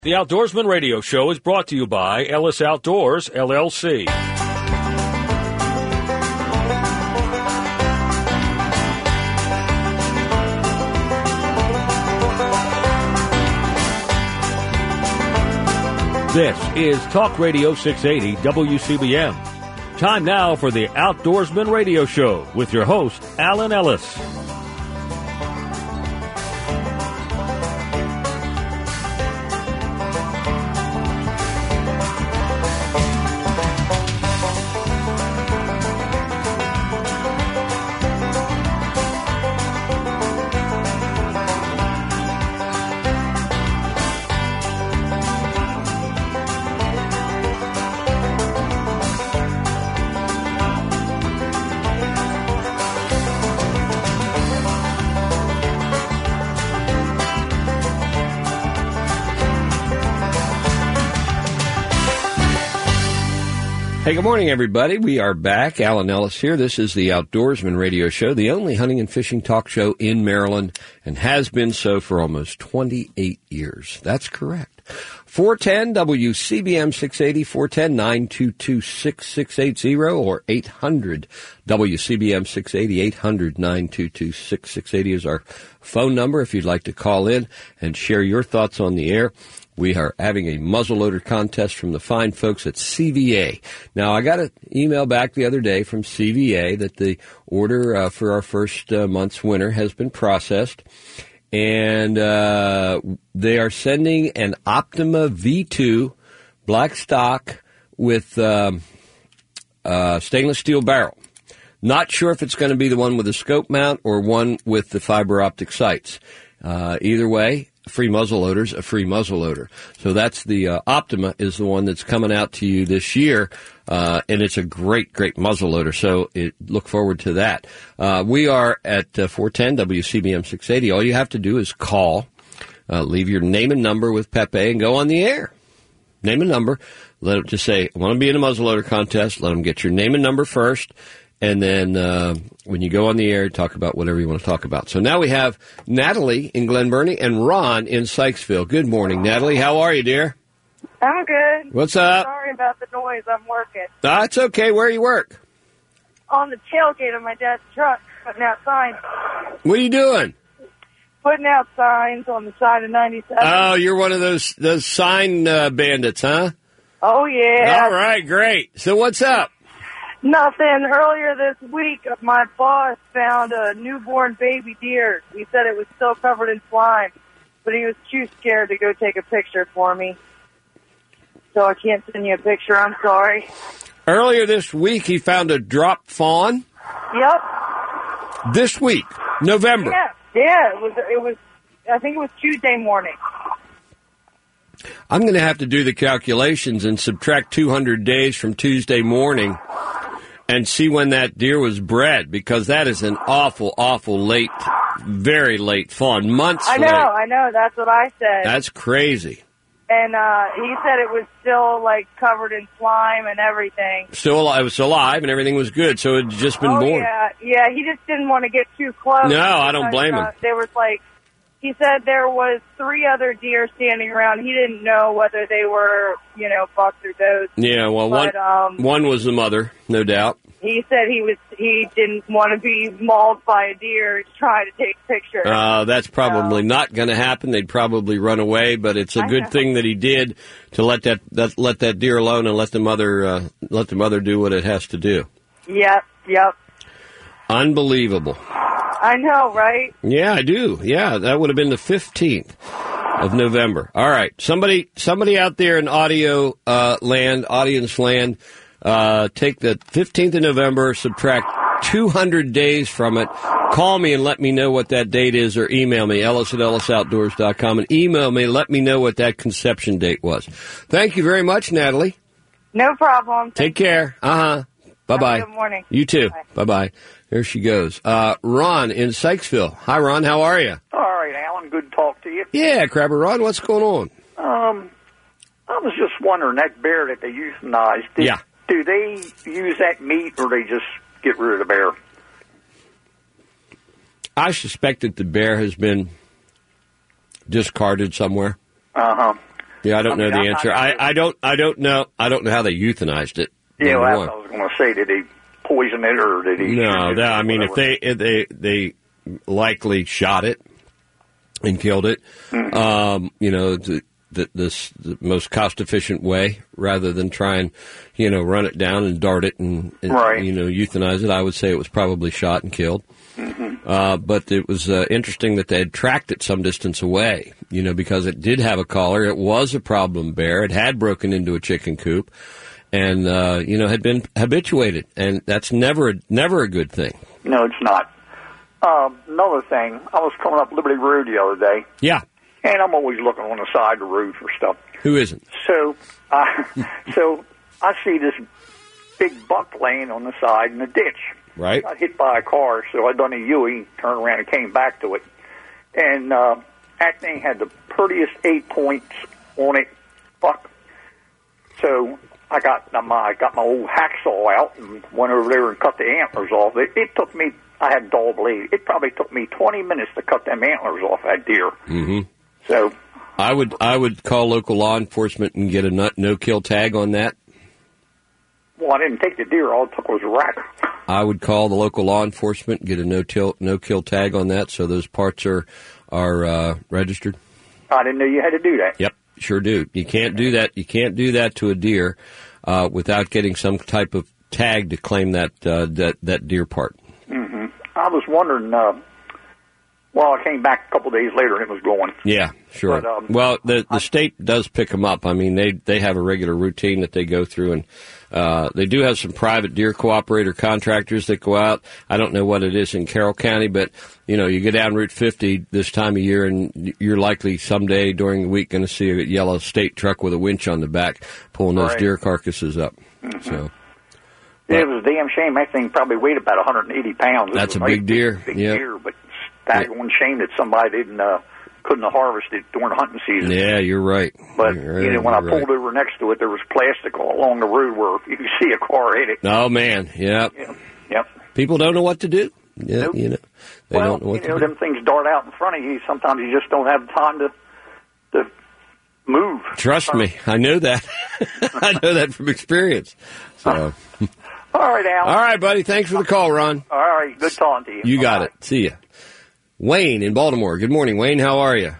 The Outdoorsman Radio Show is brought to you by Ellis Outdoors, LLC. This is Talk Radio 680 WCBM. Time now for the Outdoorsman Radio Show with your host, Alan Ellis. Hey, good morning, everybody. We are back. Alan Ellis here. This is the Outdoorsman Radio Show, the only hunting and fishing talk show in Maryland, and has been so for almost 28 years. That's correct. 410 WCBM 680, 410-922-6680, or 800 WCBM 680, 800-922-6680 is our phone number if you'd like to call in and share your thoughts on the air. We are having a muzzleloader contest from the fine folks at CVA. Now, I got an email back the other day from CVA that the order for our first month's winner has been processed, and they are sending an Optima V2 black stock with stainless steel barrel. Not sure if it's going to be the one with the scope mount or one with the fiber optic sights. Either way, free muzzleloader's a free muzzleloader. So that's the Optima is the one that's coming out to you this year, and it's a great, great muzzleloader. So look forward to that. We are at 410 WCBM 680. All you have to do is call, leave your name and number with Pepe, and go on the air. Name and number. Let them just say, I want to be in a muzzleloader contest. Let them get your name and number first. And then when you go on the air, talk about whatever you want to talk about. So now we have Natalie in Glen Burnie and Ron in Sykesville. Good morning, Natalie. How are you, dear? I'm good. What's up? Sorry about the noise. I'm working. It's okay. Where you work? On the tailgate of my dad's truck, putting out signs. What are you doing? Putting out signs on the side of 97. Oh, you're one of those sign bandits, huh? Oh, yeah. All right, great. So what's up? Nothing. Earlier this week, my boss found a newborn baby deer. He said it was still covered in slime, but he was too scared to go take a picture for me. So I can't send you a picture. I'm sorry. Earlier this week, he found a drop fawn? Yep. This week, November? Yeah. It was. I think it was Tuesday morning. I'm going to have to do the calculations and subtract 200 days from Tuesday morning and see when that deer was bred, because that is an awful, awful late, very late fawn. Months late. I know. That's what I said. That's crazy. And he said it was still, covered in slime and everything. It was alive and everything was good, so it had just been born. Yeah, he just didn't want to get too close. No, I don't blame him. There was, he said there was 3 other deer standing around. He didn't know whether they were, bucks or does. Yeah, well, one was the mother, no doubt. He said he didn't want to be mauled by a deer trying to take pictures. That's probably not going to happen. They'd probably run away, but it's a good thing that he did to let that deer alone and let the mother do what it has to do. Yep. Unbelievable. I know, right? Yeah, I do. Yeah, that would have been the 15th of November. All right. Somebody out there in audience land, take the 15th of November, subtract 200 days from it. Call me and let me know what that date is, or email me, ellis@ellisoutdoors.com, and email me, let me know what that conception date was. Thank you very much, Natalie. No problem. Take care. Bye-bye. Good morning. You too. Bye-bye. There she goes. Ron in Sykesville. Hi, Ron. How are you? All right, Alan. Good to talk to you. Yeah, Crabber Ron. What's going on? I was just wondering, that bear that they euthanized, do they use that meat, or they just get rid of the bear? I suspect that the bear has been discarded somewhere. Uh-huh. Yeah, I don't know the answer. I don't know. I don't know how they euthanized it. Yeah, well, that's what I was going to say. Did he poison it or did he? No, I mean, if they likely shot it and killed it. Mm-hmm. The most cost-efficient way, rather than try and, run it down and dart it and right. Euthanize it. I would say it was probably shot and killed. Mm-hmm. But it was interesting that they had tracked it some distance away, because it did have a collar. It was a problem bear. It had broken into a chicken coop and, had been habituated. And that's never a good thing. No, it's not. Another thing, I was coming up Liberty Road the other day. Yeah. And I'm always looking on the side of the road for stuff. Who isn't? So I see this big buck laying on the side in the ditch. Right. Got hit by a car, so I done a U-turn, turned around and came back to it. And that thing had the prettiest 8 points on it, buck. So I got my old hacksaw out and went over there and cut the antlers off. It took me, I had dull blade. It probably took me 20 minutes to cut them antlers off that deer. Mm-hmm. So I would call local law enforcement and get a no-kill tag on that. Well, I didn't take the deer. All it took was a rack. I would call the local law enforcement and get a no-kill tag on that, so those parts are registered. I didn't know you had to do that. Yep, sure do. You can't do that. You can't do that to a deer without getting some type of tag to claim that deer part. Mm-hmm. I was wondering. Well, I came back a couple of days later and it was going. Yeah, sure. But, well, the state does pick them up. I mean, they have a regular routine that they go through, and they do have some private deer cooperator contractors that go out. I don't know what it is in Carroll County, but, you go down Route 50 this time of year, and you're likely someday during the week going to see a yellow state truck with a winch on the back pulling those deer carcasses up. Mm-hmm. So. It was a damn shame. That thing probably weighed about 180 pounds. That's a big deer. Big deer, but that's one shame that somebody couldn't have harvested during the hunting season. Yeah, you're right. But when I pulled over next to it, there was plastic all along the road where you could see a car hit it. Oh man, yep. People don't know what to do. Yeah, nope. They don't know what to do. Them things dart out in front of you. Sometimes you just don't have time to move. Trust me, I know that. I know that from experience. So. All right, Al. All right, buddy. Thanks for the call, Ron. All right. Good talking to you. You got it. See ya. Wayne in Baltimore. Good morning, Wayne. How are you?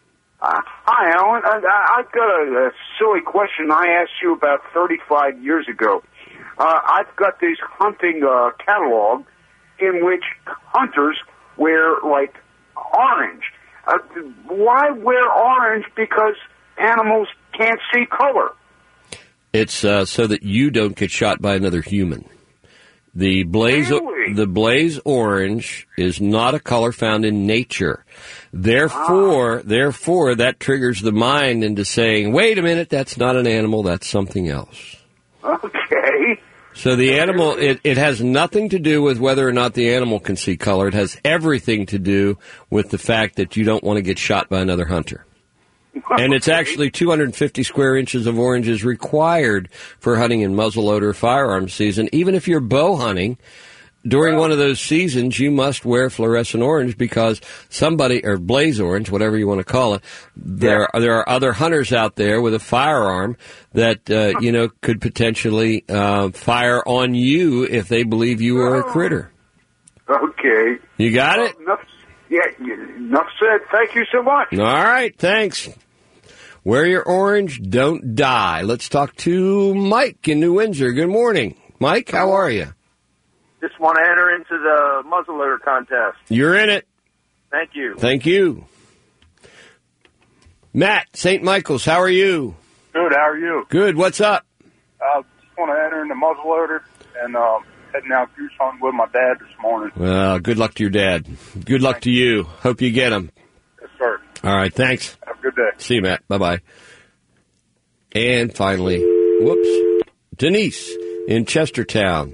Hi, Alan. I've got a silly question I asked you about 35 years ago. I've got this hunting catalog in which hunters wear, like, orange. Why wear orange? Because animals can't see color. It's so that you don't get shot by another human. The blaze orange is not a color found in nature. Therefore, that triggers the mind into saying, wait a minute, that's not an animal, that's something else. Okay. So the animal, it has nothing to do with whether or not the animal can see color. It has everything to do with the fact that you don't want to get shot by another hunter. And it's actually 250 square inches of orange is required for hunting in muzzleloader firearms season. Even if you're bow hunting, during one of those seasons, you must wear fluorescent orange because somebody, or blaze orange, whatever you want to call it, there are other hunters out there with a firearm that, could potentially fire on you if they believe you are a critter. Okay. You got it? Enough said. Thank you so much. All right, thanks. Wear your orange, don't die. Let's talk to Mike in New Windsor. Good morning. Mike, how are you? Just want to enter into the muzzleloader contest. You're in it. Thank you. Thank you. Matt, St. Michael's, how are you? Good, how are you? Good, what's up? I just want to enter into muzzleloader and heading out goose hunting with my dad this morning. Well, good luck to your dad. Good luck to you. Hope you get him. Yes, sir. All right, thanks. Have a good day. See you, Matt. Bye-bye. And finally, Denise in Chestertown.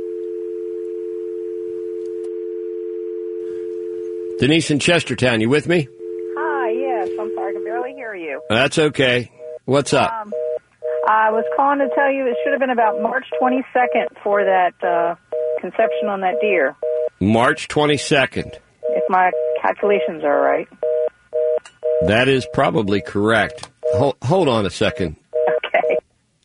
Denise in Chestertown, you with me? Hi, yes. I'm sorry, I can barely hear you. That's okay. What's up? I was calling to tell you it should have been about March 22nd for that conception on that deer. March 22nd. If my calculations are right. That is probably correct. Hold on a second. Okay.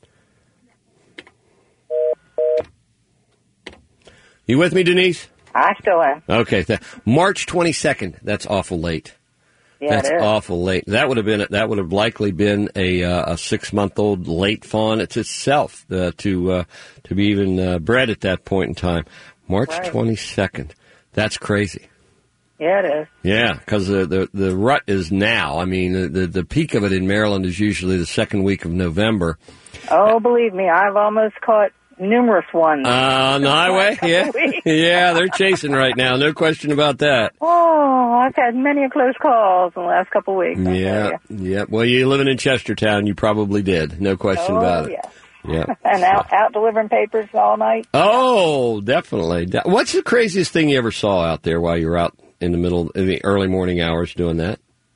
You with me, Denise? I still am. Okay. March 22nd. That's awful late. Yeah, That's it is. awful late. That would have likely been a 6-month-old late fawn. It's itself to be even bred at that point in time. March 22nd. That's crazy. Yeah, it is. Yeah, because the rut is now. I mean, the peak of it in Maryland is usually the second week of November. Oh, believe me, I've almost caught numerous ones. On the highway? Yeah. Yeah, they're chasing right now. No question about that. Oh, I've had many close calls in the last couple of weeks. Yeah. Well, you living in Chestertown, you probably did. No question about it. Yeah. And out delivering papers all night. Oh, definitely. What's the craziest thing you ever saw out there while you were out in the early morning hours doing that?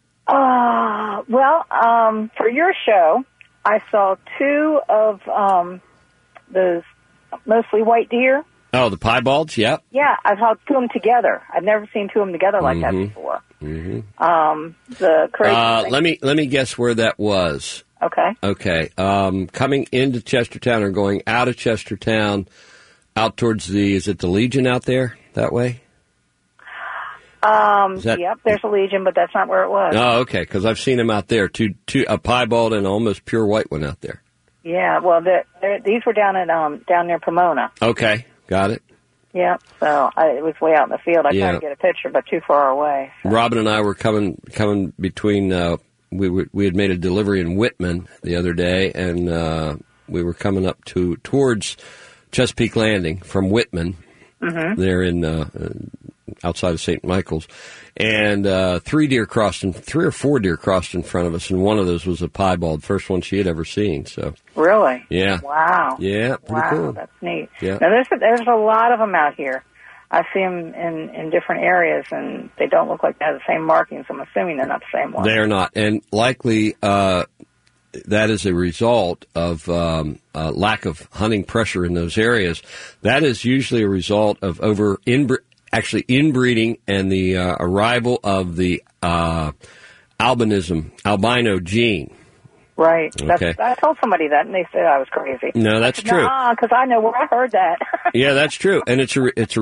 For your show, I saw 2 of those mostly white deer. Oh, the piebalds? Yep. Yeah, I saw 2 of them together. I've never seen 2 of them together like that before. The crazy thing. Let me guess where that was. Okay. Coming into Chestertown or going out of Chestertown, out towards is it the Legion out there that way? Yep, there's a Legion, but that's not where it was. Oh, okay, because I've seen them out there, a piebald and almost pure white one out there. Yeah, well, these were down near Pomona. Okay, got it. Yeah, so it was way out in the field. I tried to get a picture, but too far away. So. Robin and I were coming between. We had made a delivery in Whitman the other day, and we were coming up towards Chesapeake Landing from Whitman. Mm-hmm. There in outside of St. Michael's, and 3 or 4 deer crossed in front of us, and one of those was a piebald, first one she had ever seen. So really, yeah, wow, yeah, pretty cool. That's neat. Yeah. Now there's a lot of them out here. I see them in different areas, and they don't look like they have the same markings. I'm assuming they're not the same ones. They're not, and likely that is a result of lack of hunting pressure in those areas. That is usually a result of inbreeding and the arrival of the albino gene. Right. Okay. I told somebody that, and they said I was crazy. No, that's true. Because I know where I heard that. Yeah, that's true, and it's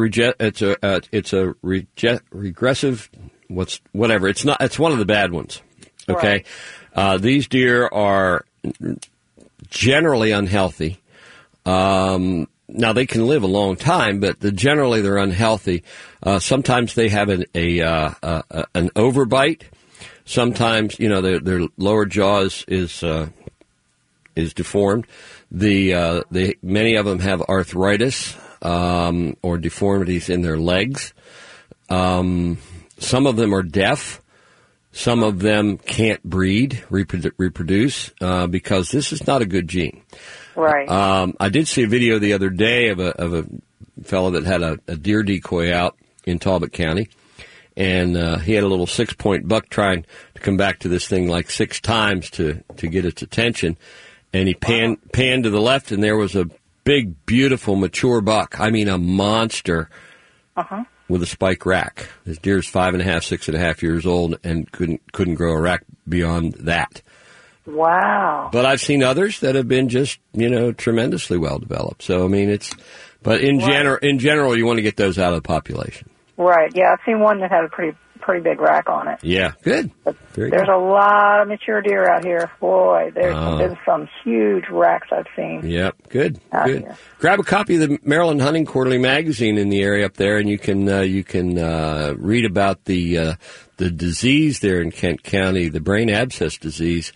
a regressive. Whatever. It's not. It's one of the bad ones. Okay. Right. These deer are generally unhealthy. Now they can live a long time, but generally they're unhealthy. Sometimes they have an overbite. Sometimes, their lower jaws is deformed. Many of them have arthritis or deformities in their legs. Some of them are deaf. Some of them can't reproduce because this is not a good gene. Right. I did see a video the other day of a fellow that had a deer decoy out in Talbot County. And he had a little 6-point buck trying to come back to this thing like 6 times to get its attention. And he panned to the left, and there was a big, beautiful, mature buck. I mean, a monster with a spike rack. This deer's 5.5, 6.5 years old and couldn't grow a rack beyond that. Wow. But I've seen others that have been just, tremendously well developed. So, I mean, but in general, you want to get those out of the population. Right. Yeah, I've seen one that had a pretty big rack on it. Yeah. Good. There's a lot of mature deer out here. Boy, there's been some huge racks I've seen. Yep. Good. Here. Grab a copy of the Maryland Hunting Quarterly magazine in the area up there, and you can read about the disease there in Kent County, the brain abscess disease.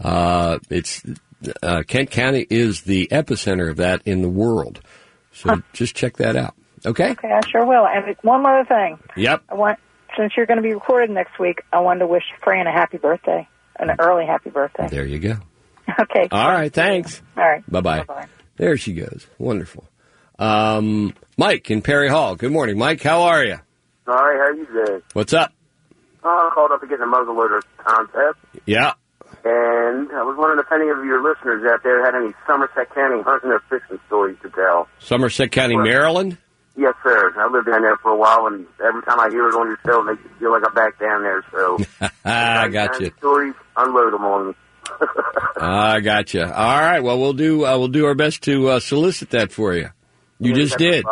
Kent County is the epicenter of that in the world. So just check that out. Okay? Okay, I sure will. And one other thing. Yep. Since you're going to be recorded next week, I wanted to wish Fran a happy birthday, an early happy birthday. There you go. Okay. All right, thanks. All right. Bye-bye. Bye-bye. There she goes. Wonderful. Mike in Perry Hall. Good morning, Mike. How are you? All right, how are you today? What's up? I called up to get a muzzleloader contest. Yeah. And I was wondering if any of your listeners out there had any Somerset County hunting or fishing stories to tell. Somerset County, Maryland? Yes, sir. I lived down there for a while, and every time I hear it on your show, it makes me feel like I'm back down there. So, I got you. Stories, unload them on me. I gotcha. All right. Well, we'll do our best to solicit that for you. You just did.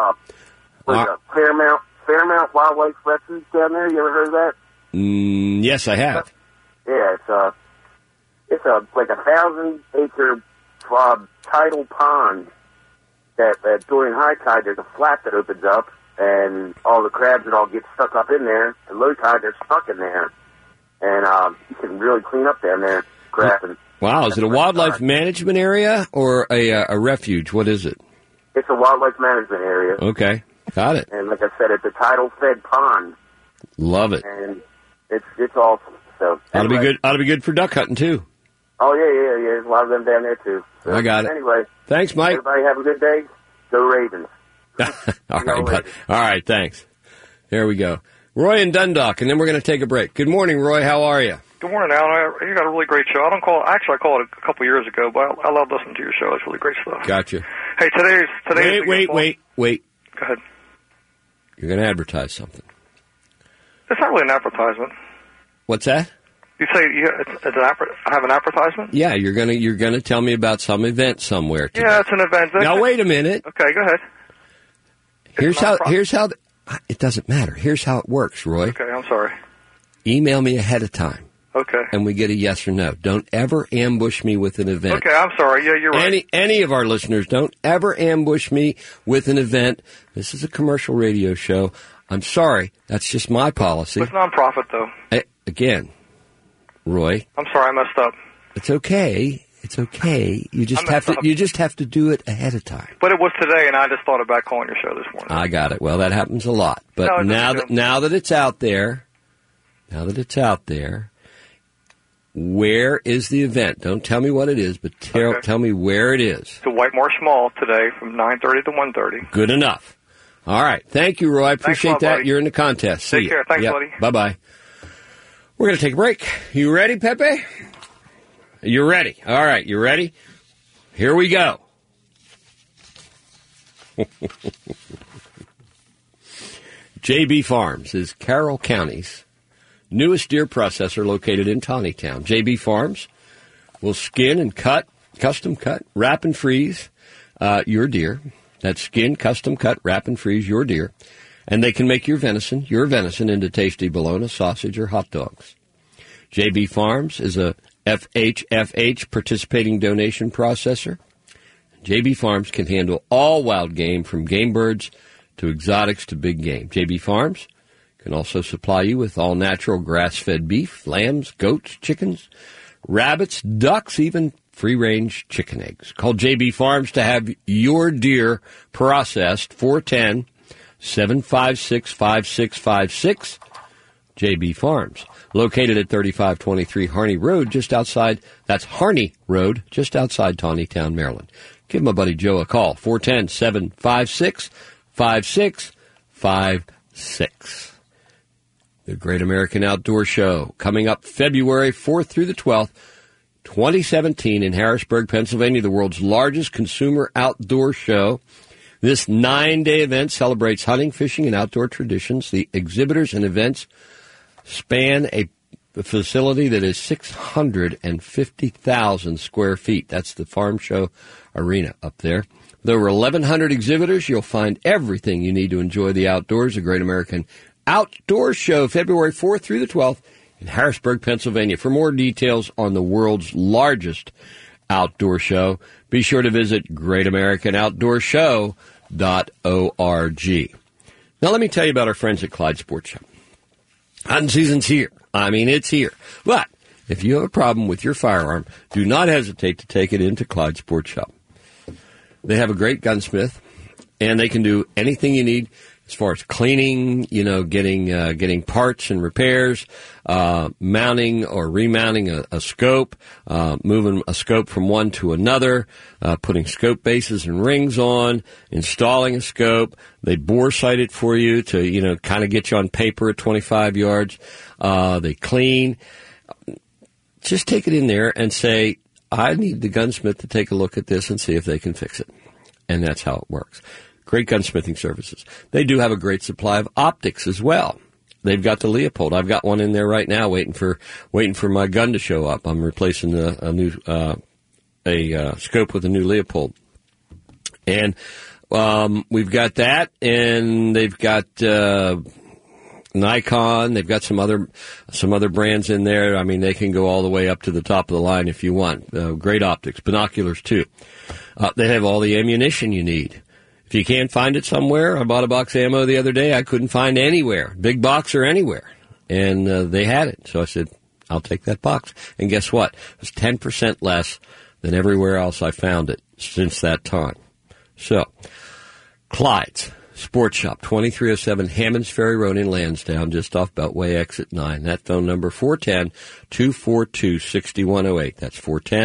Fairmount Wildlife Refuge down there. You ever heard of that? Yes, I have. Yeah, it's like 1,000-acre tidal pond that during high tide there's a flap that opens up and all the crabs and all get stuck up in there. And low tide they're stuck in there, and you can really clean up down there crabbing. Wow, is it a wildlife management area or a refuge? What is it? It's a wildlife management area. Okay, got it. And like I said, it's a tidal-fed pond. Love it. And it's awesome. So ought to be good. Ought to be good for duck hunting too. Oh yeah. There's a lot of them down there too. So, I got it. Anyway, thanks, Mike. Everybody have a good day. Go Ravens. All right, bud. All right, thanks. There we go. Roy and Dundalk, and then we're going to take a break. Good morning, Roy. How are you? Good morning, Alan. You got a really great show. I called it a couple years ago, but I love listening to your show. It's really great stuff. Gotcha. Hey, today's Wait. Go ahead. You're going to advertise something. It's not really an advertisement. What's that? You say I have an advertisement? Yeah, you're gonna tell me about some event somewhere today. Yeah, it's an event. Now wait a minute. Okay, go ahead. Here's how it doesn't matter. Here's how it works, Roy. Okay, I'm sorry. Email me ahead of time. Okay. And we get a yes or no. Don't ever ambush me with an event. Okay, I'm sorry. Yeah, you're right. Any of our listeners, don't ever ambush me with an event. This is a commercial radio show. I'm sorry. That's just my policy. It's non-profit, though. Again, Roy. I'm sorry, I messed up. It's okay. It's okay. You just have to do it ahead of time. But it was today, and I just thought about calling your show this morning. I got it. Well, that happens a lot. But now that it's out there, where is the event? Don't tell me what it is, but tell me where it is. The White Marsh Mall today from 9:30 to 1:30. Good enough. All right. Thank you, Roy. I appreciate that. Buddy. You're in the contest. Take care. Thanks, buddy. Bye-bye. We're going to take a break. You ready, Pepe? You're ready. All right. You ready? Here we go. JB Farms is Carroll County's newest deer processor located in Tawnytown. JB Farms will skin and custom cut, wrap and freeze your deer. That's skin, custom cut, wrap and freeze your deer. And they can make your venison into tasty bologna, sausage, or hot dogs. JB Farms is a FHFH participating donation processor. JB Farms can handle all wild game, from game birds to exotics to big game. JB Farms can also supply you with all natural grass-fed beef, lambs, goats, chickens, rabbits, ducks, even free-range chicken eggs. Call JB Farms to have your deer processed. 410-756-5656. JB Farms, located at 3523 Harney Road, just outside Tawnytown, Maryland. Give my buddy Joe a call, 410-756-5656. The Great American Outdoor Show, coming up February 4th through the 12th, 2017 in Harrisburg, Pennsylvania, the world's largest consumer outdoor show. This 9-day event celebrates hunting, fishing, and outdoor traditions. The exhibitors and events span a facility that is 650,000 square feet. That's the Farm Show Arena up there. With over 1,100 exhibitors, you'll find everything you need to enjoy the outdoors. The Great American Outdoor Show, February 4th through the 12th in Harrisburg, Pennsylvania. For more details on the world's largest outdoor show, be sure to visit greatamericanoutdoorshow.org. Now, let me tell you about our friends at Clyde Sports Shop. Hunting season's here. I mean, it's here. But if you have a problem with your firearm, do not hesitate to take it into Clyde Sports Shop. They have a great gunsmith, and they can do anything you need as far as cleaning, getting parts and repairs, mounting or remounting a scope, moving a scope from one to another, putting scope bases and rings on, installing a scope. They bore sight it for you to, kind of get you on paper at 25 yards. They clean. Just take it in there and say, I need the gunsmith to take a look at this and see if they can fix it. And that's how it works. Great gunsmithing services. They do have a great supply of optics as well. they've got the Leupold. I've got one in there right now, waiting for my gun to show up. I'm replacing a new scope with a new Leupold, and we've got that, and they've got Nikon. They've got some other brands in there. I mean, they can go all the way up to the top of the line if you want. Great optics, binoculars too. They have all the ammunition you need. If you can't find it somewhere, I bought a box of ammo the other day. I couldn't find anywhere, big box or anywhere, and they had it. So I said, I'll take that box. And guess what? It was 10% less than everywhere else I found it since that time. So, Clyde's Sports Shop, 2307 Hammonds Ferry Road in Lansdowne, just off Beltway Exit 9. That phone number, 410-242-6108. That's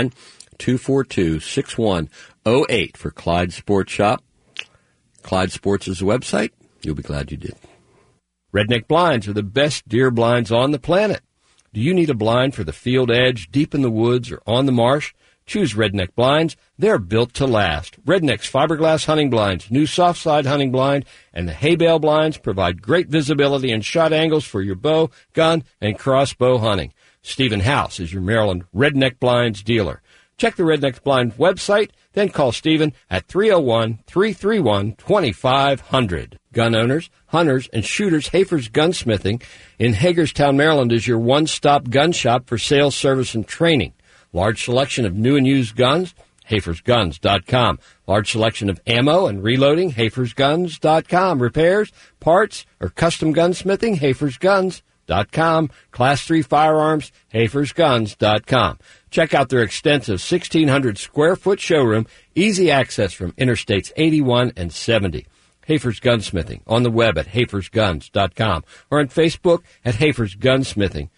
410-242-6108 for Clyde Sports Shop. Clyde Sports is the website. You'll be glad you did. Redneck Blinds are the best deer blinds on the planet. Do you need a blind for the field edge, deep in the woods, or on the marsh? Choose Redneck Blinds. They're built to last. Redneck's fiberglass hunting blinds, new soft side hunting blind, and the hay bale blinds provide great visibility and shot angles for your bow, gun, and crossbow hunting. Stephen House is your Maryland Redneck Blinds dealer. Check the Redneck Blind website, then call Stephen at 301-331-2500. Gun owners, hunters, and shooters, Hafer's Gunsmithing in Hagerstown, Maryland is your one-stop gun shop for sales, service, and training. Large selection of new and used guns, HafersGuns.com. Large selection of ammo and reloading, HafersGuns.com. Repairs, parts, or custom gunsmithing, HafersGuns.com. Class 3 firearms, HafersGuns.com. Check out their extensive 1,600 square foot showroom, easy access from Interstates 81 and 70. Hafer's Gunsmithing on the web at HafersGuns.com or on Facebook at Hafer's Gunsmithing,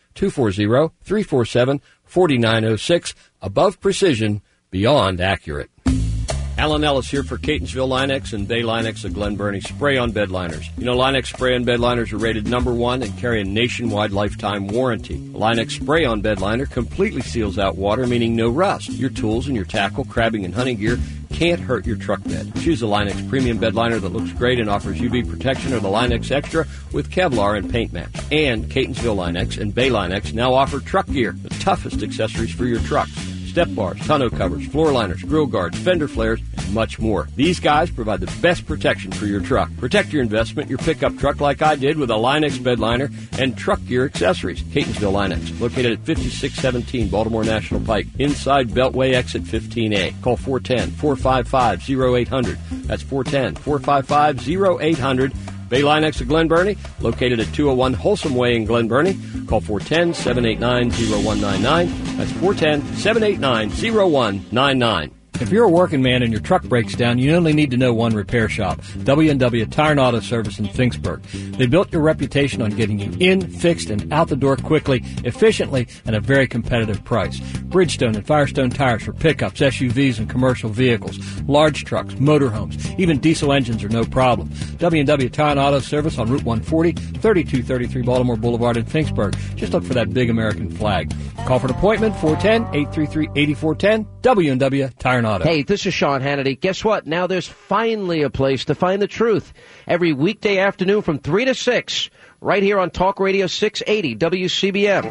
240-347-4906. Above precision, beyond accurate. Alan Ellis here for Catonsville Linex and Bay Linex of Glen Burnie spray-on bed liners. You know, Linex spray-on bed liners are rated #1 and carry a nationwide lifetime warranty. A Linex spray-on bed liner completely seals out water, meaning no rust. Your tools and your tackle, crabbing, and hunting gear can't hurt your truck bed. Choose the Linex premium bed liner that looks great and offers UV protection, or the Linex Extra with Kevlar and paint match. And Catonsville Linex and Bay Linex now offer truck gear, the toughest accessories for your trucks. Step bars, tonneau covers, floor liners, grill guards, fender flares, and much more. These guys provide the best protection for your truck. Protect your investment, your pickup truck, like I did with a Linex bed liner and truck gear accessories. Catonsville Linex, located at 5617 Baltimore National Pike, inside Beltway Exit 15A. Call 410-455-0800. That's 410-455-0800. Bay Linex of Glen Burnie, located at 201 Wholesome Way in Glen Burnie. Call 410-789-0199. That's 410-789-0199. If you're a working man and your truck breaks down, you only need to know one repair shop, W&W Tire and Auto Service in Finksburg. They built your reputation on getting you in, fixed, and out the door quickly, efficiently, and at a very competitive price. Bridgestone and Firestone tires for pickups, SUVs, and commercial vehicles, large trucks, motorhomes, even diesel engines are no problem. W&W Tire and Auto Service on Route 140, 3233 Baltimore Boulevard in Finksburg. Just look for that big American flag. Call for an appointment, 410-833-8410, W&W Tire and Auto. Hey, this is Sean Hannity. Guess what? Now there's finally a place to find the truth. Every weekday afternoon from 3 to 6, right here on Talk Radio 680 WCBM.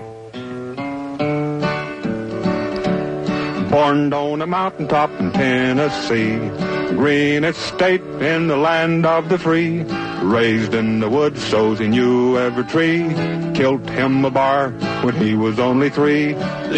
Born on a mountaintop in Tennessee, greenest state in the land of the free. Raised in the woods, so's he knew every tree. Killed him a bar when he was only 3.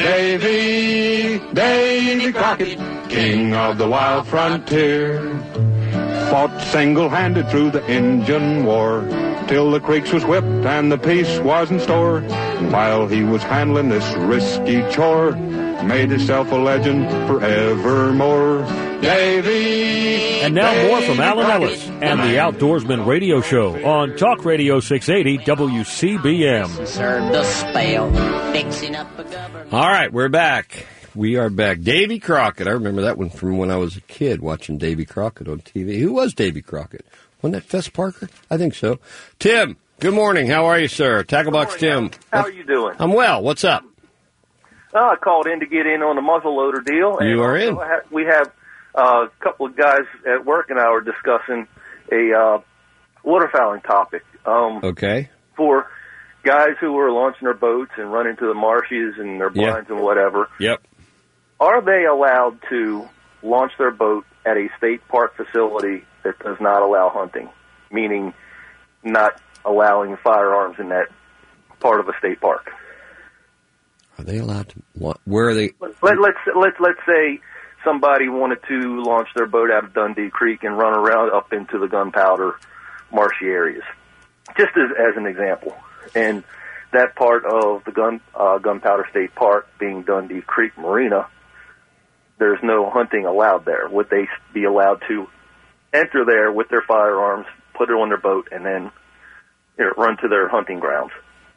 Davy Crockett, king of the wild frontier, fought single-handed through the Injun War, till the creeks was whipped and the peace was in store. And while he was handling this risky chore, made himself a legend forevermore. Davy. And now more from Alan Ellis and the Outdoorsman Radio Show on Talk Radio 680 WCBM. Serve the spell, fixing up a government. All right, we're back. We are back. Davy Crockett. I remember that one from when I was a kid watching Davy Crockett on TV. Who was Davy Crockett? Wasn't that Fess Parker? I think so. Tim, good morning. How are you, sir? Tacklebox Tim. How are you doing? I'm well. What's up? I called in to get in on the muzzleloader deal. And you are in. We have a couple of guys at work and I were discussing a waterfowling topic. Okay. For guys who are launching their boats and running to the marshes and their blinds and whatever, Yep. are they allowed to launch their boat at a state park facility that does not allow hunting, meaning not allowing firearms in that part of a state park? Are they allowed to? Where are they? Let's say somebody wanted to launch their boat out of Dundee Creek and run around up into the Gunpowder marshy areas, just as an example. And that part of the Gunpowder State Park being Dundee Creek Marina, there's no hunting allowed there. Would they be allowed to enter there with their firearms, put it on their boat, and then run to their hunting grounds?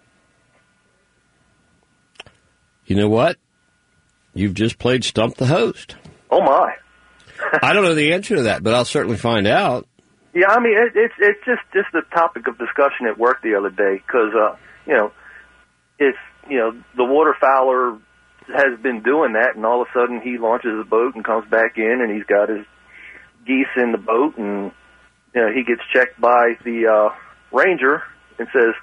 You know what? You've just played Stump the Host. Oh, my. I don't know the answer to that, but I'll certainly find out. Yeah, I mean, it's just a topic of discussion at work the other day because, if, the waterfowler has been doing that and all of a sudden he launches a boat and comes back in and he's got his geese in the boat and, he gets checked by the ranger and says,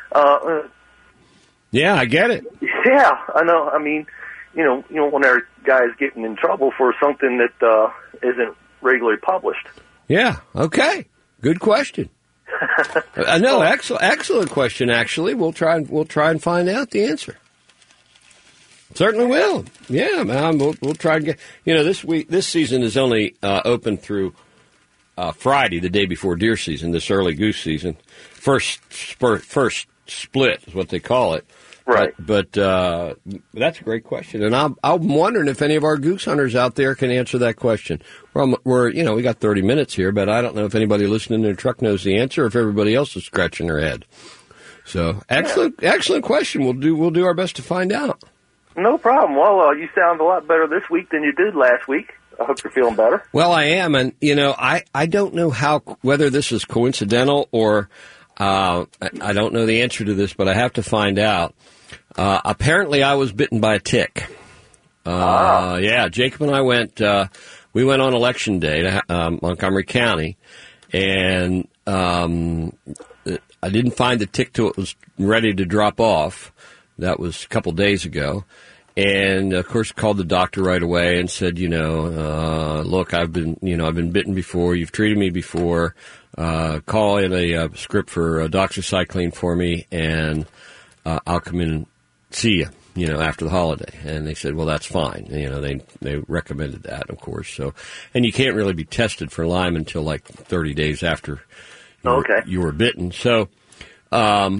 yeah, I get it. Yeah, I know. I mean, when our guy's getting in trouble for something that isn't regularly published. Yeah. Okay. Good question. No, excellent question. Actually, we'll try and find out the answer. Certainly will. Yeah, man. We'll try and get. This season is only open through Friday, the day before deer season. This early goose season, first split is what they call it. Right. But that's a great question, and I'm wondering if any of our goose hunters out there can answer that question. We got 30 minutes here, but I don't know if anybody listening to the truck knows the answer, or if everybody else is scratching their head. So excellent question. We'll do our best to find out. No problem. Well, you sound a lot better this week than you did last week. I hope you're feeling better. Well, I am, and I don't know whether this is coincidental or I don't know the answer to this, but I have to find out. Apparently, I was bitten by a tick. Yeah, Jacob and I went. We went on election day to Montgomery County, and I didn't find the tick till it was ready to drop off. That was a couple days ago, and of course, called the doctor right away and said, look, I've been bitten before. You've treated me before. Call in a script for doxycycline for me, and I'll come in and see you, after the holiday. And they said, well, that's fine. They recommended that, of course. So, and you can't really be tested for Lyme until like 30 days after you were bitten. So, I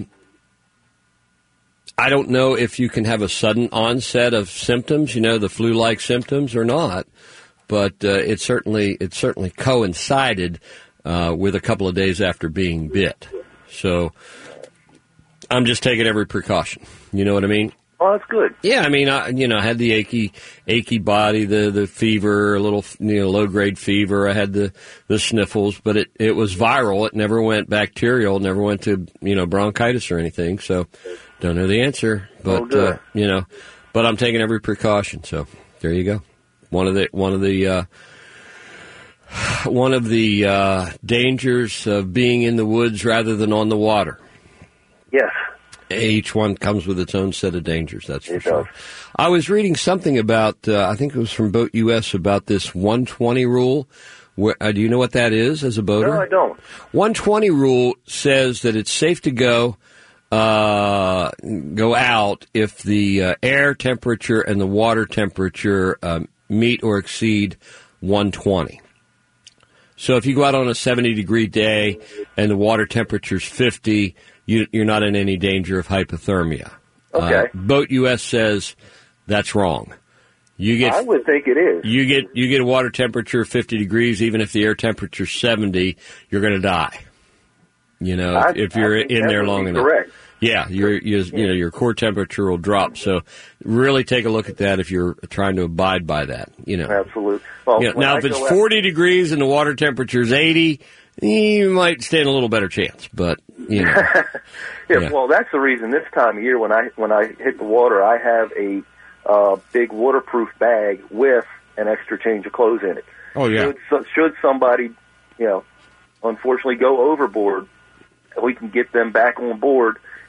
don't know if you can have a sudden onset of symptoms, the flu-like symptoms or not, but it certainly coincided with a couple of days after being bit. So I'm just taking every precaution. You know what I mean? Oh, that's good. Yeah, I mean, I had the achy body, the fever, a little, low-grade fever. I had the sniffles, but it was viral. It never went bacterial, never went to, bronchitis or anything. So don't know the answer, but, but I'm taking every precaution. So there you go. One of the dangers of being in the woods rather than on the water. Yes. Each one comes with its own set of dangers, that's for sure. I was reading something about, I think it was from Boat US, about this 120 rule. Do you know what that is as a boater? No, I don't. 120 rule says that it's safe to go out if the air temperature and the water temperature meet or exceed 120. So if you go out on a 70-degree day and the water temperature's 50, you're not in any danger of hypothermia. Okay. Boat US says that's wrong. I would think it is. You get a water temperature of 50 degrees, even if the air temperature's 70, you're going to die. If you're in there long enough. Correct. Yeah, your core temperature will drop. So really take a look at that if you're trying to abide by that. Absolutely. Well, now, if it's 40 degrees and the water temperature is 80, you might stand a little better chance. But yeah. Well, that's the reason this time of year when I hit the water, I have a big waterproof bag with an extra change of clothes in it. Oh yeah. Should somebody, unfortunately go overboard, we can get them back on board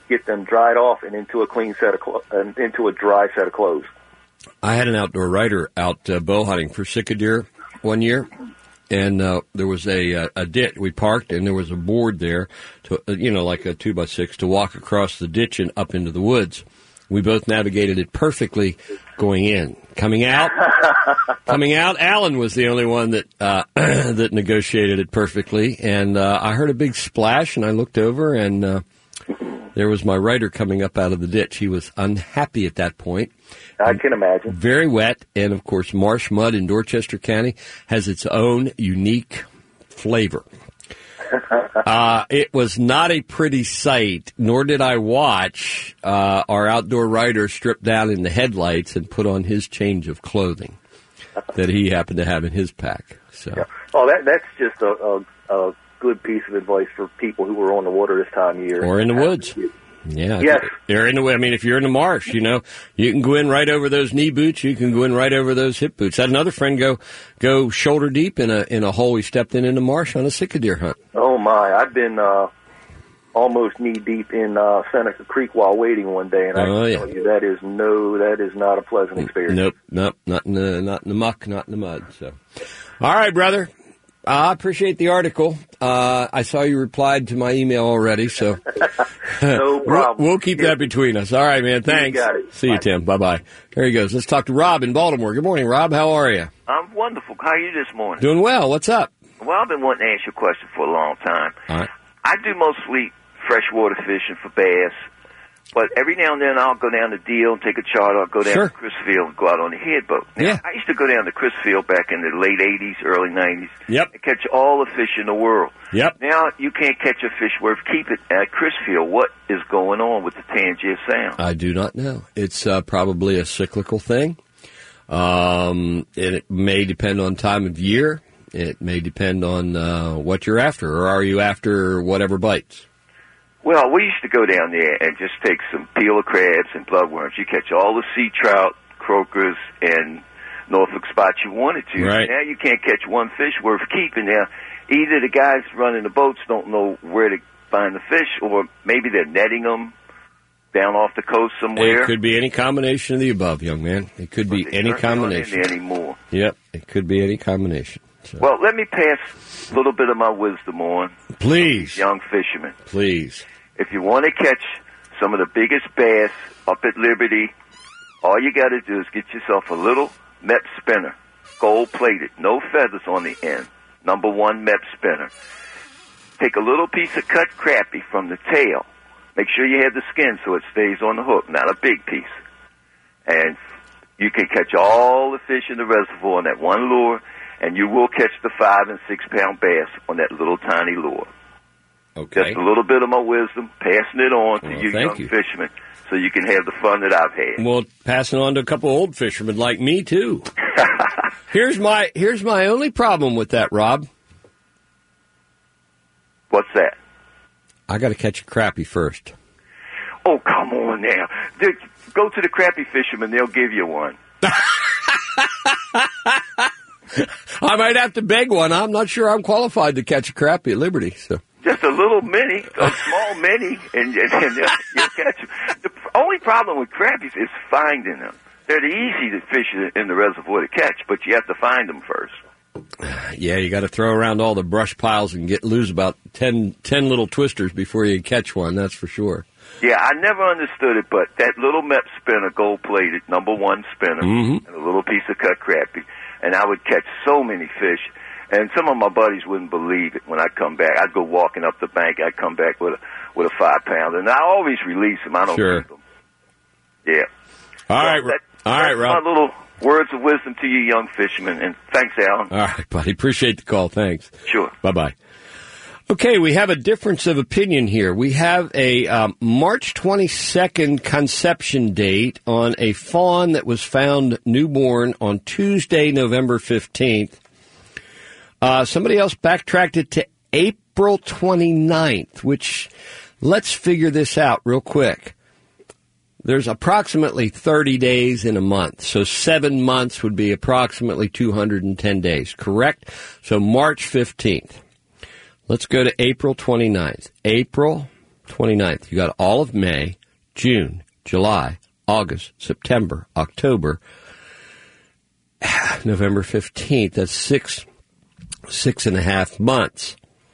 get them dried off and into a clean set of into a dry set of clothes. I had an outdoor rider out bow hunting for sick deer one year, and there was a ditch. We parked, and there was a board there, to, like a 2x6, to walk across the ditch and up into the woods. We both navigated it perfectly going in. Coming out, Alan was the only one that that negotiated it perfectly. And I heard a big splash, and I looked over, and there was my rider coming up out of the ditch. He was unhappy at that point. I can imagine. Very wet, and of course, marsh mud in Dorchester County has its own unique flavor. It was not a pretty sight, nor did I watch our outdoor rider strip down in the headlights and put on his change of clothing that he happened to have in his pack. So, yeah. Oh, that's just a good piece of advice for people who are on the water this time of year. Or in the woods. Yeah. Yes. You're in the, I mean, if you're in the marsh, you can go in right over those knee boots. You can go in right over those hip boots. I had another friend go shoulder deep in a hole he stepped in the marsh on a cicadere hunt. Oh my! I've been almost knee deep in Seneca Creek while wading one day, and I can tell you that is not a pleasant experience. Nope, not in the muck, not in the mud. So, all right, brother. I appreciate the article. I saw you replied to my email already, so no problem. We'll keep that between us. All right, man. Thanks. You got it. See you, Tim. Bye-bye. There he goes. Let's talk to Rob in Baltimore. Good morning, Rob. How are you? I'm wonderful. How are you this morning? Doing well. What's up? Well, I've been wanting to ask you a question for a long time. All right. I do mostly freshwater fishing for bass, but every now and then I'll go down to Deal and take a charter. I'll go down to Crisfield and go out on the head boat. Now, I used to go down to Crisfield back in the late 80s, early 90s. Yep. And catch all the fish in the world. Yep. Now you can't catch a fish worth keeping at Crisfield. What is going on with the Tangier Sound? I do not know. It's probably a cyclical thing. And it may depend on time of year. It may depend on what you're after, or are you after whatever bites? Well, we used to go down there and just take some peeler crabs and bloodworms. You catch all the sea trout, croakers, and Norfolk spots you wanted to. Right. Now you can't catch one fish worth keeping. Now, either the guys running the boats don't know where to find the fish, or maybe they're netting them down off the coast somewhere. It could be any combination of the above, young man. It could be any combination. Not anymore. Yep, it could be any combination. So. Well, let me pass a little bit of my wisdom on. Please. Young fishermen. Please. If you want to catch some of the biggest bass up at Liberty, all you got to do is get yourself a little Mep spinner, gold-plated, no feathers on the end, number 1 Mep spinner. Take a little piece of cut crappie from the tail. Make sure you have the skin so it stays on the hook, not a big piece. And you can catch all the fish in the reservoir on that one lure, and you will catch the 5 and 6 pound bass on that little tiny lure. Okay. Just a little bit of my wisdom, passing it on to you young fishermen so you can have the fun that I've had. Well, passing on to a couple old fishermen like me, too. Here's my only problem with that, Rob. What's that? I got to catch a crappie first. Oh, come on now. Go to the crappie fishermen. They'll give you one. I might have to beg one. I'm not sure I'm qualified to catch a crappie at Liberty. So just a little mini, a small mini, and you'll catch them. The only problem with crappies is finding them. They're easy to fish in the reservoir to catch, but you have to find them first. Yeah, you got to throw around all the brush piles and lose about 10 little twisters before you catch one, that's for sure. Yeah, I never understood it, but that little Mep spinner, gold-plated, number 1 spinner, and a little piece of cut crappie, and I would catch so many fish, and some of my buddies wouldn't believe it when I'd come back. I'd go walking up the bank, I'd come back with a 5 pounder, and I always release them. I don't keep them. Yeah. All right, Rob. My little words of wisdom to you young fishermen, and thanks, Alan. All right, buddy. Appreciate the call. Thanks. Sure. Bye-bye. Okay, we have a difference of opinion here. We have a March 22nd conception date on a fawn that was found newborn on Tuesday, November 15th. Somebody else backtracked it to April 29th, which, let's figure this out real quick. There's approximately 30 days in a month, so 7 months would be approximately 210 days, correct? So March 15th. Let's go to April 29th. April 29th. You got all of May, June, July, August, September, October, November 15th. That's 6.5 months.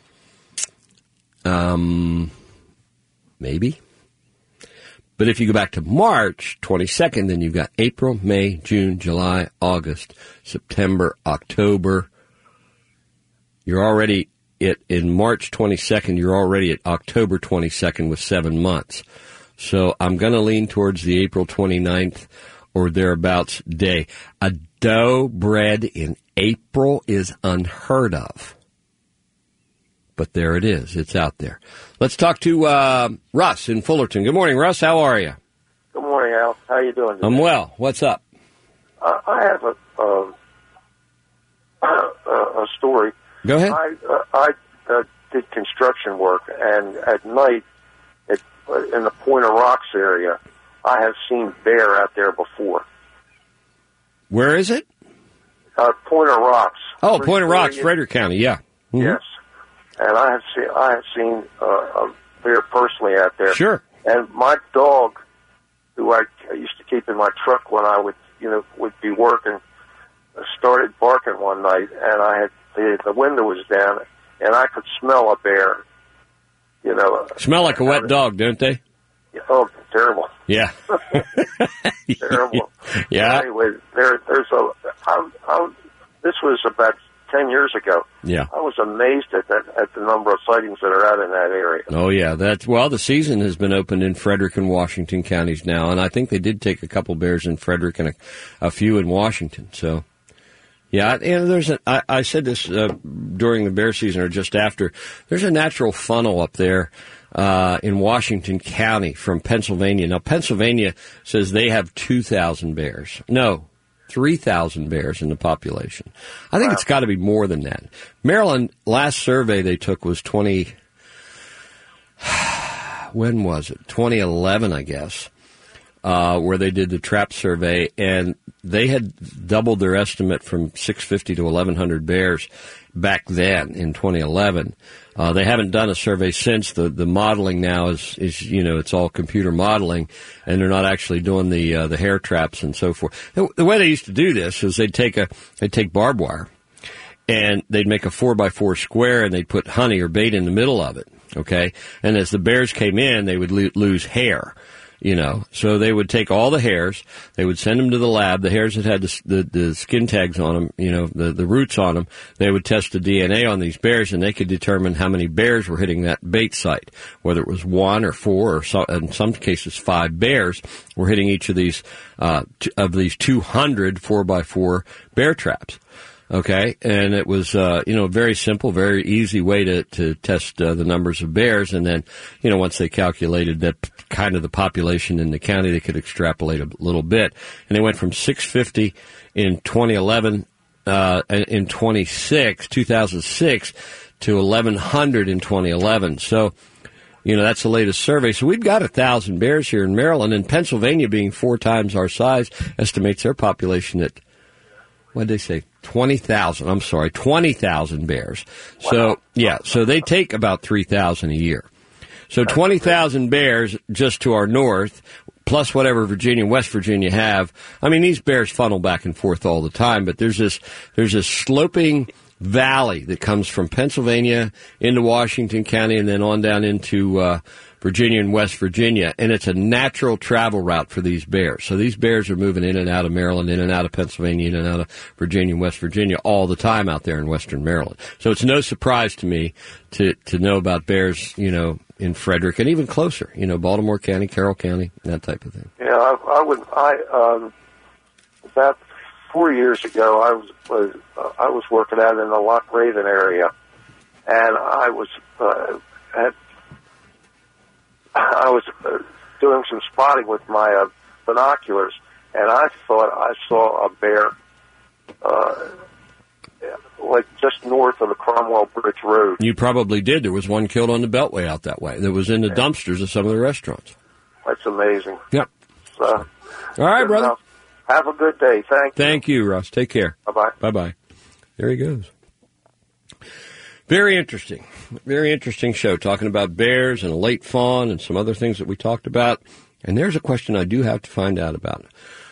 Maybe. But if you go back to March 22nd, then you've got April, May, June, July, August, September, October. You're already in March 22nd, you're already at October 22nd with 7 months. So I'm going to lean towards the April 29th or thereabouts day. A dough bred in April is unheard of. But there it is. It's out there. Let's talk to Russ in Fullerton. Good morning, Russ. How are you? Good morning, Al. How you doing today? I'm well. What's up? I have a story. Go ahead. I did construction work, and at night, in the Point of Rocks area, I have seen bear out there before. Where is it? Point of Rocks. Oh, Point of Rocks, Frederick County. Yeah. Mm-hmm. Yes. And I have seen a bear personally out there. Sure. And my dog, who I used to keep in my truck when I would be working, started barking one night, and I had the window was down, and I could smell a bear. Smell like a wet dog, don't they? Oh, terrible. Yeah. Terrible. Yeah. Anyway, this was about 10 years ago. Yeah. I was amazed at the number of sightings that are out in that area. Oh, yeah. The season has been opened in Frederick and Washington counties now, and I think they did take a couple bears in Frederick and a few in Washington. So, yeah, and I said this during the bear season or just after. There's a natural funnel up there in Washington County from Pennsylvania. Now, Pennsylvania says they have 2,000 bears. No, 3,000 bears in the population. I think it's got to be more than that. Maryland, last survey they took was when was it? 2011, I guess, where they did the trap survey, and they had doubled their estimate from 650 to 1,100 bears back then in 2011. They haven't done a survey since. The modeling now is it's all computer modeling, and they're not actually doing the hair traps and so forth. The way they used to do this is they'd take barbed wire, and they'd make a 4x4 square, and they'd put honey or bait in the middle of it. Okay, and as the bears came in, they would lose hair. So they would take all the hairs, they would send them to the lab, the hairs that had the skin tags on them, the roots on them, they would test the DNA on these bears, and they could determine how many bears were hitting that bait site, whether it was 1 or 4 or in some cases 5 bears were hitting each of these 200 4x4 bear traps. Okay, and it was, very simple, very easy way to test the numbers of bears, and then, once they calculated that kind of the population in the county, they could extrapolate a little bit, and they went from 650 in 2011, in 2006, to 1,100 in 2011, so, that's the latest survey. So we've got 1,000 bears here in Maryland, and Pennsylvania, being 4 times our size, estimates their population at, what did they say? 20,000. I'm sorry, 20,000 bears. Wow. So, yeah, so they take about 3,000 a year. So 20,000 bears just to our north, plus whatever Virginia and West Virginia have. I mean, these bears funnel back and forth all the time, but there's this sloping valley that comes from Pennsylvania into Washington County and then on down into Virginia and West Virginia, and it's a natural travel route for these bears. So these bears are moving in and out of Maryland, in and out of Pennsylvania, in and out of Virginia and West Virginia all the time out there in western Maryland. So it's no surprise to me to know about bears, in Frederick and even closer, Baltimore County, Carroll County, that type of thing. Yeah, about 4 years ago, I was working out in the Loch Raven area, and I was doing some spotting with my binoculars, and I thought I saw a bear like just north of the Cromwell Bridge Road. You probably did. There was one killed on the Beltway out that way. That was in the dumpsters of some of the restaurants. That's amazing. Yep. So, all right, brother. Enough. Have a good day. Thank you. Thank you, Russ. Take care. Bye-bye. Bye-bye. There he goes. Very interesting. Very interesting show, talking about bears and a late fawn and some other things that we talked about. And there's a question I do have to find out about.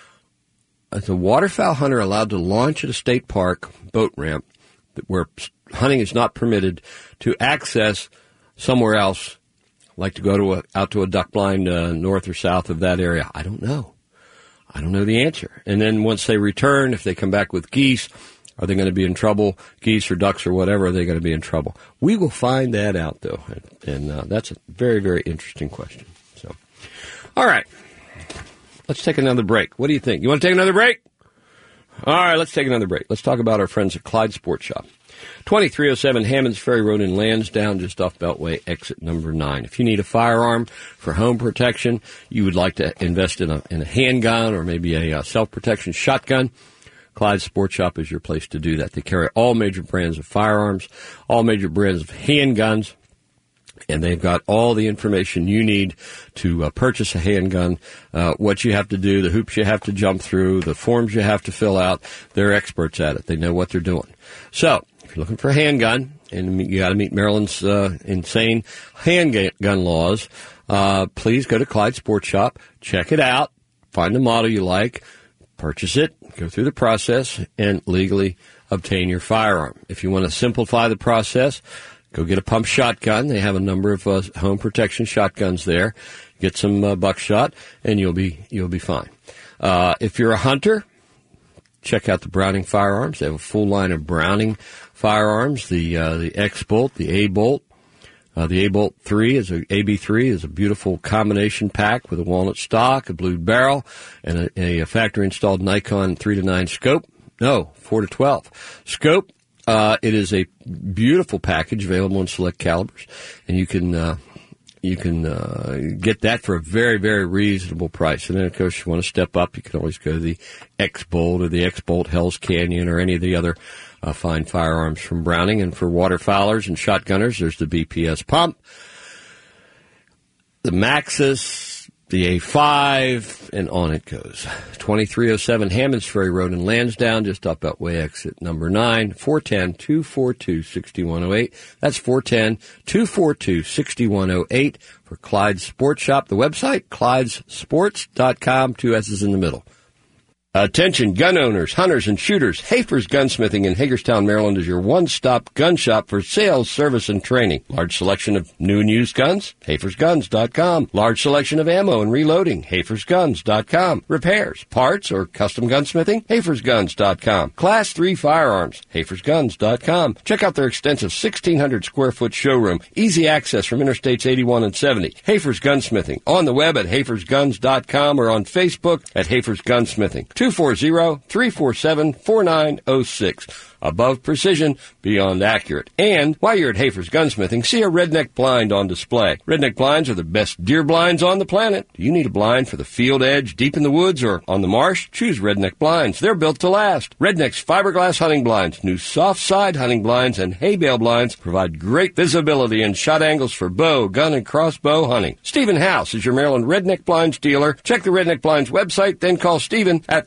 Is a waterfowl hunter allowed to launch at a state park boat ramp where hunting is not permitted to access somewhere else, like to go out to a duck blind north or south of that area? I don't know. I don't know the answer. And then once they return, if they come back with geese, are they going to be in trouble? Geese or ducks or whatever, are they going to be in trouble? We will find that out, though. And that's a very, very interesting question. So, all right. Let's take another break. What do you think? You want to take another break? All right, let's take another break. Let's talk about our friends at Clyde Sports Shop. 2307 Hammonds Ferry Road in Lansdowne, just off Beltway, exit number 9. If you need a firearm for home protection, you would like to invest in a handgun or maybe a self-protection shotgun, Clyde Sports Shop is your place to do that. They carry all major brands of firearms, all major brands of handguns, and they've got all the information you need to purchase a handgun, what you have to do, the hoops you have to jump through, the forms you have to fill out. They're experts at it. They know what they're doing. So, if you're looking for a handgun, and you got to meet Maryland's insane handgun laws, please go to Clyde Sports Shop, check it out, find the model you like, purchase it, go through the process, and legally obtain your firearm. If you want to simplify the process, go get a pump shotgun. They have a number of home protection shotguns there. Get some buckshot, and you'll be fine. If you're a hunter, check out the Browning firearms. They have a full line of Browning firearms. The X-Bolt, the A-Bolt. The A-Bolt 3 AB3 is a beautiful combination pack with a walnut stock, a blued barrel, and a factory-installed Nikon 3-9 scope. No, 4-12 scope. It is a beautiful package available in select calibers, and you can get that for a very, very reasonable price. And then, of course, if you want to step up, you can always go to the X-Bolt or the X-Bolt Hell's Canyon or any of the other fine firearms from Browning. And for waterfowlers and shotgunners, there's the BPS pump, the Maxus, the A5, and on it goes. 2307 Hammonds Ferry Road in Lansdowne, just up Beltway exit number 9, 410-242-6108. That's 410-242-6108 for Clyde Sports Shop. The website, ClydesSports.com, 2 S's in the middle. Attention gun owners, hunters, and shooters. Hafer's Gunsmithing in Hagerstown, Maryland is your one-stop gun shop for sales, service, and training. Large selection of new and used guns, HafersGuns.com. Large selection of ammo and reloading, HafersGuns.com. Repairs, parts, or custom gunsmithing, HafersGuns.com. Class 3 firearms, HafersGuns.com. Check out their extensive 1,600-square-foot showroom. Easy access from Interstates 81 and 70. Hafer's Gunsmithing. On the web at HafersGuns.com or on Facebook at Hafer's Gunsmithing. 240-347-4906. Above precision, beyond accurate. And while you're at Hafer's Gunsmithing, see a Redneck blind on display. Redneck blinds are the best deer blinds on the planet. Do you need a blind for the field edge, deep in the woods, or on the marsh? Choose Redneck blinds. They're built to last. Redneck's fiberglass hunting blinds, new soft side hunting blinds, and hay bale blinds provide great visibility and shot angles for bow, gun, and crossbow hunting. Stephen House is your Maryland Redneck blinds dealer. Check the Redneck blinds website, then call Stephen at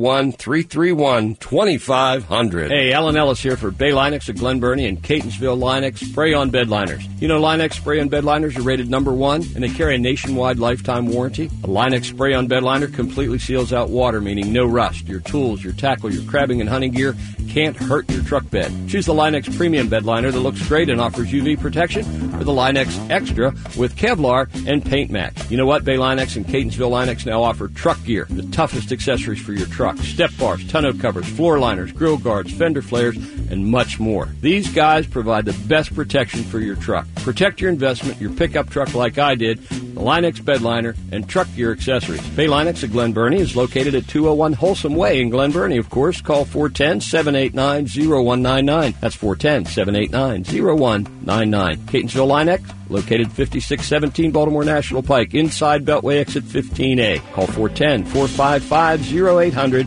301-331-2500. Hey, Alan Ellis here for Bay Linux of Glen Burnie and Catonsville Linux Spray-On Bed Liners. You know Linux Spray-On Bed Liners are rated #1, and they carry a nationwide lifetime warranty. A Linux Spray-On Bed Liner completely seals out water, meaning no rust. Your tools, your tackle, your crabbing and hunting gear can't hurt your truck bed. Choose the Linux Premium Bed Liner that looks great and offers UV protection, or the Linux Extra with Kevlar and paint match. You know what? Bay Linux and Catonsville Linux now offer truck gear, the toughest accessories for your truck. Step bars, tonneau covers, floor liners, grill guards, fender flares, and much more. These guys provide the best protection for your truck. Protect your investment, your pickup truck like I did, the Linux Bed Liner, and truck gear accessories. Bay Linux of Glen Burnie is located at 201 Wholesome Way in Glen Burnie, of course. Call 410-789-0199. That's 410-789-0199. Catonsville Linux, located 5617 Baltimore National Pike, inside Beltway exit 15A. Call 410-455-0800.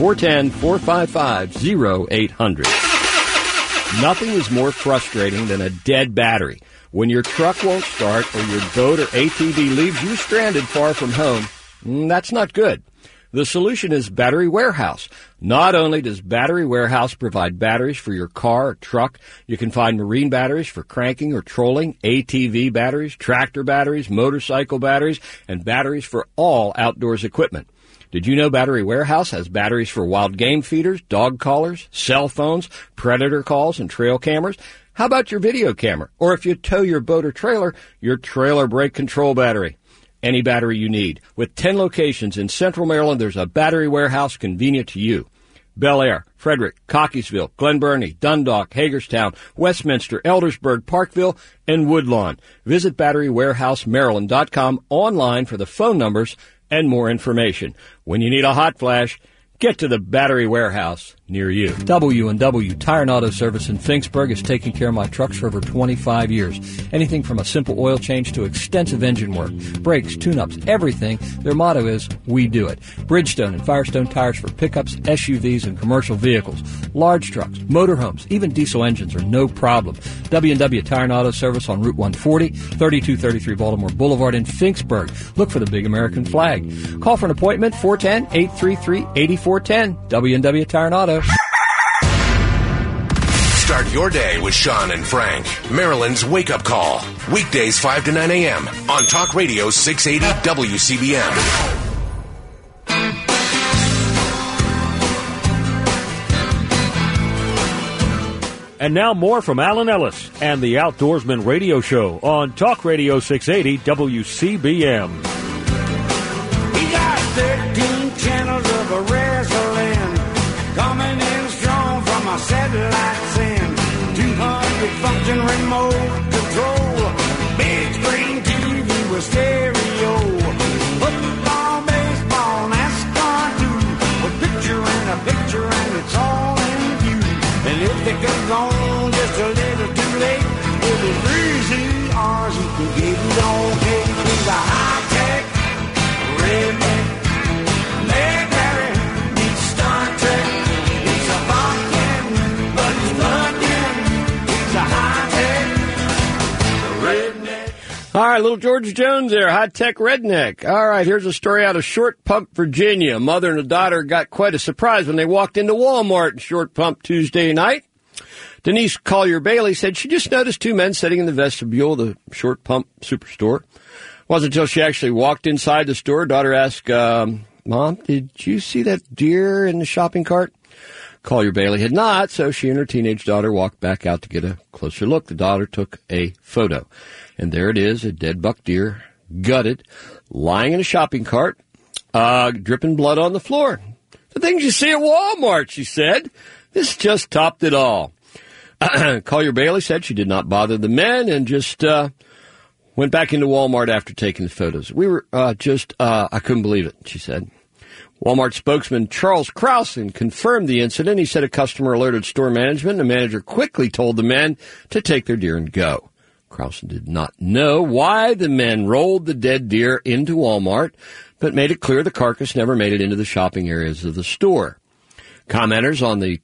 410-455-0800. Nothing is more frustrating than a dead battery. When your truck won't start or your boat or ATV leaves you stranded far from home, that's not good. The solution is Battery Warehouse. Not only does Battery Warehouse provide batteries for your car or truck, you can find marine batteries for cranking or trolling, ATV batteries, tractor batteries, motorcycle batteries, and batteries for all outdoors equipment. Did you know Battery Warehouse has batteries for wild game feeders, dog collars, cell phones, predator calls, and trail cameras? How about your video camera? Or if you tow your boat or trailer, your trailer brake control battery. Any battery you need. With 10 locations in Central Maryland, there's a Battery Warehouse convenient to you. Bel Air, Frederick, Cockeysville, Glen Burnie, Dundalk, Hagerstown, Westminster, Eldersburg, Parkville, and Woodlawn. Visit BatteryWarehouseMaryland.com online for the phone numbers and more information. When you need a hot flash, get to the Battery Warehouse near you. W&W Tire and Auto Service in Finksburg has taken care of my trucks for over 25 years. Anything from a simple oil change to extensive engine work, brakes, tune-ups, everything. Their motto is, we do it. Bridgestone and Firestone tires for pickups, SUVs, and commercial vehicles. Large trucks, motorhomes, even diesel engines are no problem. W&W Tire and Auto Service on Route 140, 3233 Baltimore Boulevard in Finksburg. Look for the big American flag. Call for an appointment, 410-833-8410. W&W Tire and Auto. Start your day with Sean and Frank. Maryland's wake-up call. Weekdays 5 to 9 a.m. on Talk Radio 680 WCBM. And now more from Alan Ellis and the Outdoorsman Radio Show on Talk Radio 680 WCBM. We got 13 channels of a wrestling coming in strong from our satellite send. 200 function remote control, big screen TV with stereo, football, baseball, NASCAR too, with picture and a picture and it's all in view. And if it goes on just a little too late, with the 3CRs you can get it on tape. He's a high-tech redneck. Legendary, it's Star Trek. It's a Vulcan, but he's plugged in. He's a high-tech redneck. All right, little George Jones there, high-tech redneck. All right, here's a story out of Short Pump, Virginia. A mother and a daughter got quite a surprise when they walked into Walmart in Short Pump Tuesday night. Denise Collier-Bailey said she just noticed two men sitting in the vestibule of the Short Pump Superstore. It wasn't until she actually walked inside the store. Daughter asked, Mom, did you see that deer in the shopping cart? Collier-Bailey had not, so she and her teenage daughter walked back out to get a closer look. The daughter took a photo, and there it is, a dead buck deer, gutted, lying in a shopping cart, dripping blood on the floor. The things you see at Walmart, she said. This just topped it all. Collier-Bailey said she did not bother the men and just went back into Walmart after taking the photos. We were I couldn't believe it, she said. Walmart spokesman Charles Krausen confirmed the incident. He said a customer alerted store management, and the manager quickly told the men to take their deer and go. Krausen did not know why the men rolled the dead deer into Walmart, but made it clear the carcass never made it into the shopping areas of the store. Commenters on the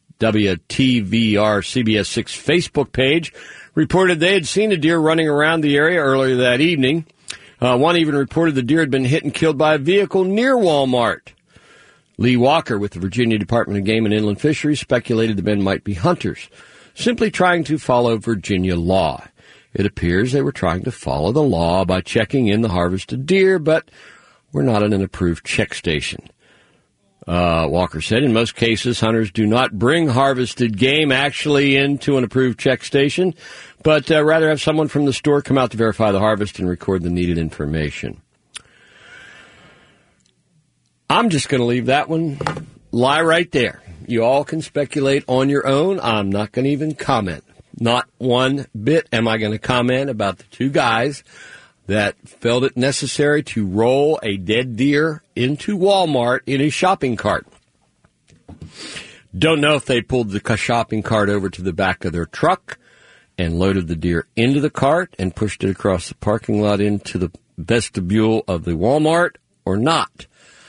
WTVR CBS 6 Facebook page reported they had seen a deer running around the area earlier that evening. One even reported the deer had been hit and killed by a vehicle near Walmart. Lee Walker with the Virginia Department of Game and Inland Fisheries speculated the men might be hunters, simply trying to follow Virginia law. It appears they were trying to follow the law by checking in the harvested deer, but were not at an approved check station. Walker said, in most cases, hunters do not bring harvested game actually into an approved check station, but rather have someone from the store come out to verify the harvest and record the needed information. I'm just going to leave that one lie right there. You all can speculate on your own. I'm not going to even comment. Not one bit am I going to comment about the two guys that felt it necessary to roll a dead deer into Walmart in a shopping cart. Don't know if they pulled the shopping cart over to the back of their truck and loaded the deer into the cart and pushed it across the parking lot into the vestibule of the Walmart or not.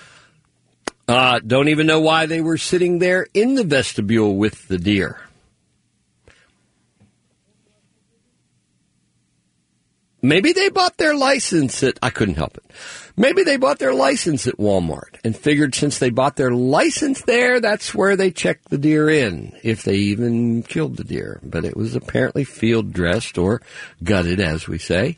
Don't even know why they were sitting there in the vestibule with the deer. Maybe they bought their license at, I couldn't help it. Maybe they bought their license at Walmart and figured since they bought their license there, that's where they checked the deer in, if they even killed the deer. But it was apparently field dressed or gutted, as we say.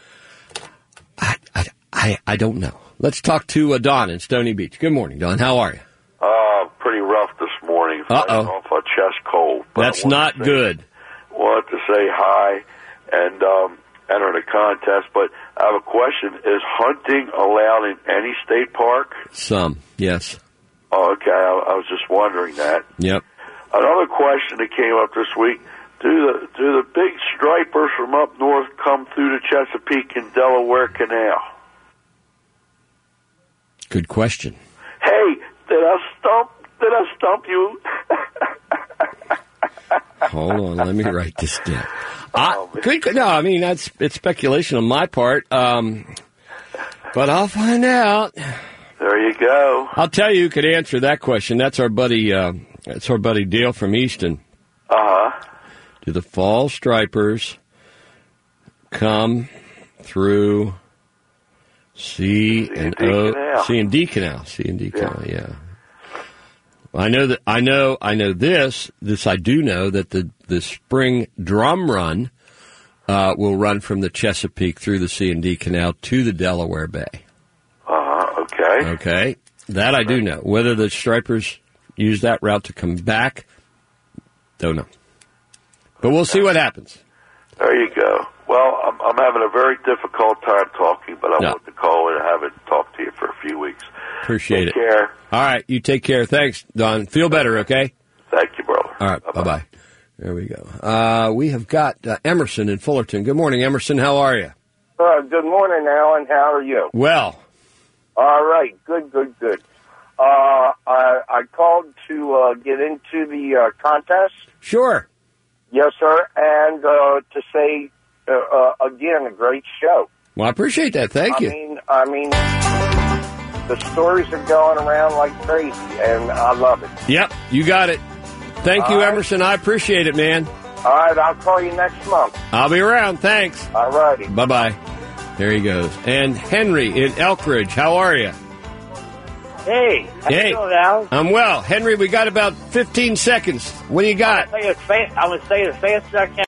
I don't know. Let's talk to Don in Stony Beach. Good morning, Don. How are you? Pretty rough this morning. Fighting off a chest cold. That's not good. Wanted to say hi and enter the contest, but I have a question. Is hunting allowed in any state park? Some, yes. Oh, okay. I was just wondering that. Yep. Another question that came up this week. Do the big stripers from up north come through the Chesapeake and Delaware Canal? Good question. Hey, did I stump you? Hold on, let me write this down. No, I mean, it's speculation on my part, but I'll find out. There you go. I'll tell you who could answer that question. That's our buddy Dale from Easton. Uh-huh. Do the fall stripers come through C and D canal, yeah. I know that. I know this. I do know that the spring drum run will run from the Chesapeake through the C&D Canal to the Delaware Bay. Okay. Okay, that I do know. Whether the stripers use that route to come back, don't know. But we'll see what happens. There you go. Well, I'm having a very difficult time talking, but I want to call in and haven't talked to you for a few weeks. Appreciate it. Take care. All right, you take care. Thanks, Don. Feel better, okay? Thank you, brother. All right, bye-bye. There we go. We have got Emerson in Fullerton. Good morning, Emerson. How are you? Good morning, Alan. How are you? Well. All right. Good. I called to get into the contest. Sure. Yes, sir. And to say, again, a great show. Well, I appreciate that. Thank you. I mean, the stories are going around like crazy, and I love it. Yep, you got it. Thank you, Emerson. I appreciate it, man. All right, I'll call you next month. I'll be around. Thanks. All righty. Bye-bye. There he goes. And Henry in Elkridge. How are you? Hey. How you doing, Alan? I'm well. Henry, we got about 15 seconds. What do you got? I'm going to say it as fast as I can.